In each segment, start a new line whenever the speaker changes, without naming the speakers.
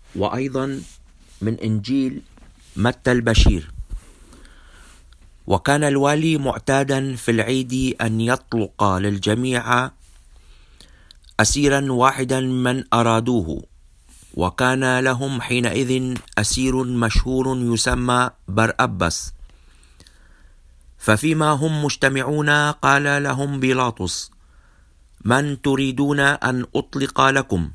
وأيضا من إنجيل متى البشير. وكان الوالي معتادا في العيد أن يطلق للجميع أسيرا واحدا من أرادوه، وكان لهم حينئذ أسير مشهور يسمى برأبس. ففيما هم مجتمعون قال لهم بيلاطس: من تريدون أن أطلق لكم،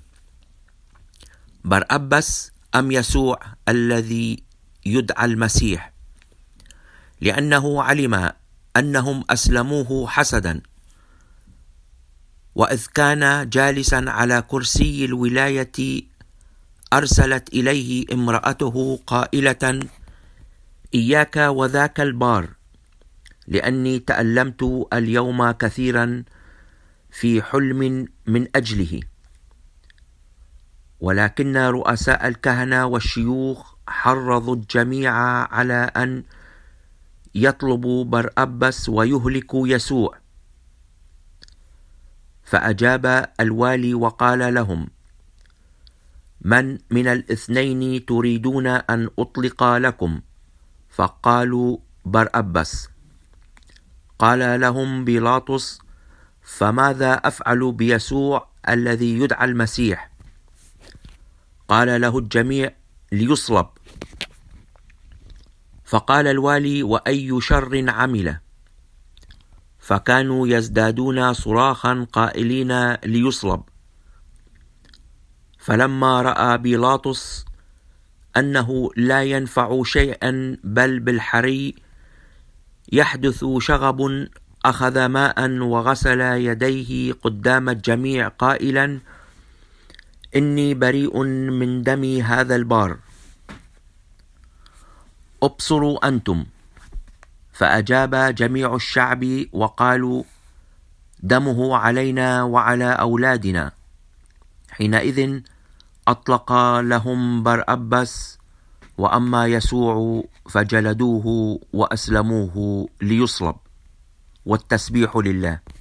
برأبس أم يسوع الذي يدعى المسيح؟ لأنه علم أنهم أسلموه حسدا. وإذ كان جالسا على كرسي الولاية أرسلت إليه امرأته قائلة: إياك وذاك البار، لأني تألمت اليوم كثيرا في حلم من أجله. ولكن رؤساء الكهنة والشيوخ حرضوا الجميع على أن يطلبوا برأبس ويهلكوا يسوع. فأجاب الوالي وقال لهم: من الاثنين تريدون أن أطلق لكم؟ فقالوا: برأبس. قال لهم بيلاطس: فماذا أفعل بيسوع الذي يدعى المسيح؟ قال له الجميع: ليصلب. فقال الوالي: وأي شر عمل؟ فكانوا يزدادون صراخا قائلين: ليصلب. فلما رأى بيلاطس أنه لا ينفع شيئا بل بالحري يحدث شغب، أخذ ماء وغسل يديه قدام الجميع قائلا: إني بريء من دم هذا البار، أبصروا أنتم. فأجاب جميع الشعب وقالوا: دمه علينا وعلى أولادنا. حينئذ أطلق لهم برأبس، وأما يسوع فجلدوه وأسلموه ليصلب. والتسبيح لله.